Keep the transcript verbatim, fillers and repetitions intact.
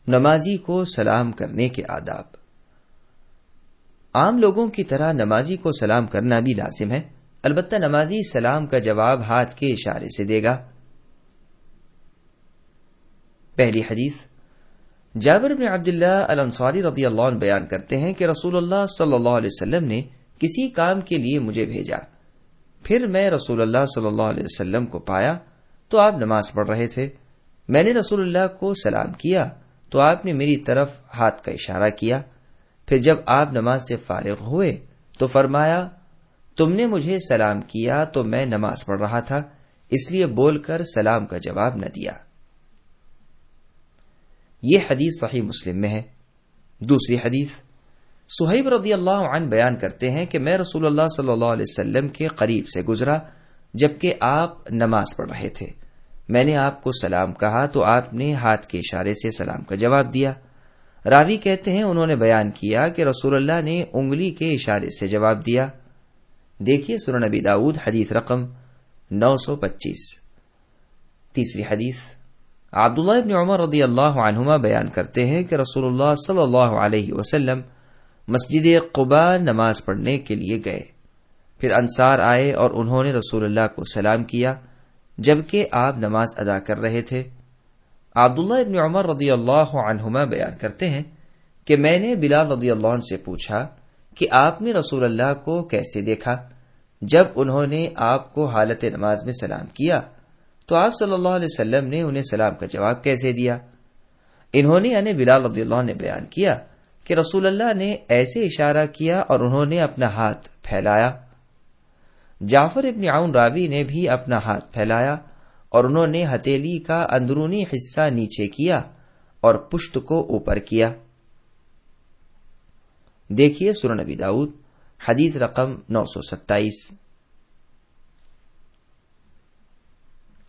نمازی کو سلام کرنے کے آداب۔ عام لوگوں کی طرح نمازی کو سلام کرنا بھی لازم ہے، البتہ نمازی سلام کا جواب ہاتھ کے اشارے سے دے گا۔ پہلی حدیث جابر بن عبداللہ الانصاری رضی اللہ عنہ بیان کرتے ہیں کہ رسول اللہ صلی اللہ علیہ وسلم نے کسی کام کے لیے مجھے بھیجا، پھر میں رسول اللہ صلی اللہ علیہ وسلم کو پایا تو آپ نماز پڑھ رہے تھے۔ میں نے رسول اللہ کو سلام کیا تو آپ نے میری طرف ہاتھ کا اشارہ کیا۔ پھر جب آپ نماز سے فارغ ہوئے تو فرمایا، تم نے مجھے سلام کیا تو میں نماز پڑھ رہا تھا، اس لیے بول کر سلام کا جواب نہ دیا۔ یہ حدیث صحیح مسلم میں ہے۔ دوسری حدیث صہیب رضی اللہ عنہ بیان کرتے ہیں کہ میں رسول اللہ صلی اللہ علیہ وسلم کے قریب سے گزرا جبکہ آپ نماز پڑھ رہے تھے۔ میں نے آپ کو سلام کہا تو آپ نے ہاتھ کے اشارے سے سلام کا جواب دیا۔ راوی کہتے ہیں انہوں نے بیان کیا کہ رسول اللہ نے انگلی کے اشارے سے جواب دیا۔ دیکھیے سنن نبی داؤد حدیث رقم نو سو پچیس۔ تیسری حدیث عبداللہ ابن عمر رضی اللہ عنہما بیان کرتے ہیں کہ رسول اللہ صلی اللہ علیہ وسلم مسجد قباء نماز پڑھنے کے لیے گئے، پھر انصار آئے اور انہوں نے رسول اللہ کو سلام کیا جبکہ آپ نماز ادا کر رہے تھے۔ عبداللہ ابن عمر رضی اللہ عنہما بیان کرتے ہیں کہ میں نے بلال رضی اللہ عنہ سے پوچھا کہ آپ نے رسول اللہ کو کیسے دیکھا؟ جب انہوں نے آپ کو حالت نماز میں سلام کیا تو آپ صلی اللہ علیہ وسلم نے انہیں سلام کا جواب کیسے دیا؟ انہوں نے یعنی بلال رضی اللہ عنہ نے بیان کیا کہ رسول اللہ نے ایسے اشارہ کیا اور انہوں نے اپنا ہاتھ پھیلایا۔ جعفر ابن عون راوی نے بھی اپنا ہاتھ پھیلایا اور انہوں نے ہتھیلی کا اندرونی حصہ نیچے کیا اور پشت کو اوپر کیا۔ دیکھیے سنن نبی داؤد حدیث رقم نو سو ستائیس۔